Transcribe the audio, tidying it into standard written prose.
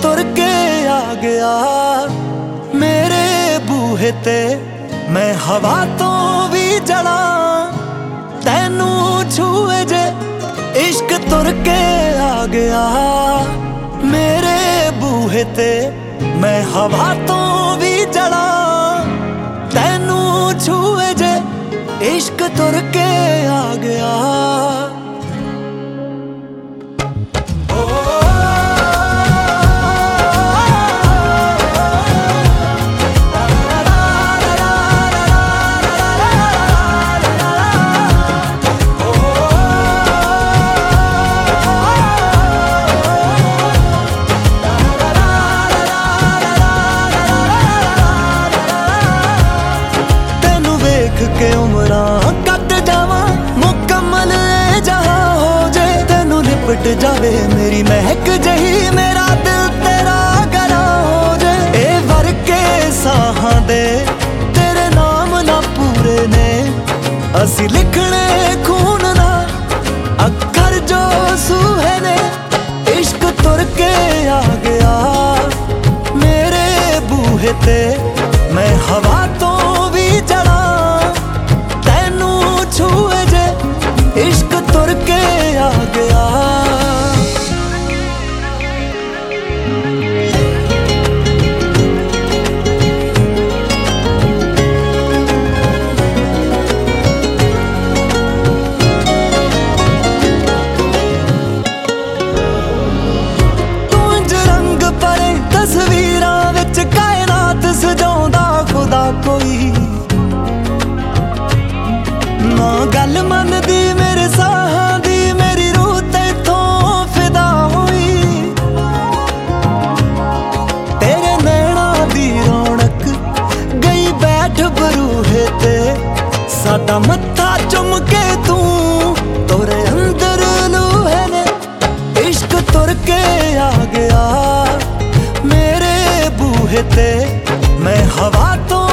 तुर के आ गया मेरे बूहे ते। मैं हवा तो भी जला तैनू छूए जे, इश्क तुर के आ गया मेरे बूहे ते। मैं हवा तो भी जला तैनू छूए जे, इश्क तुर के आ गया। के उमरा कट जावा मुकम्मल जहां हो जे, तेनू लिपट जावे मेरी महक जही, मेरा दिल तेरा गला हो जे। ए वर के साहां दे तेरे नाम ना पूरे ने, असी लिखने खून ना अखर जो सूहे ने। इश्क तुर के आ गया मेरे बूहे ते। मैं हवा तो भी जला छूए जे, इश्क तुर के आ गया। तू इंज रंग भरे तस्वीरां विच कायनात सजाउंदा खुदा कोई ना गल मनदी मेरे साहां दी, मेरी रूह तैथों फिदा होई। तेरे नैना दी रौनक गई बैठ बरूहे ते, साडा मत्था चुम के तू तोरे अंदर लूहे ने। इश्क तुर के आ गया मेरे बूहे ते। मैं हवा तो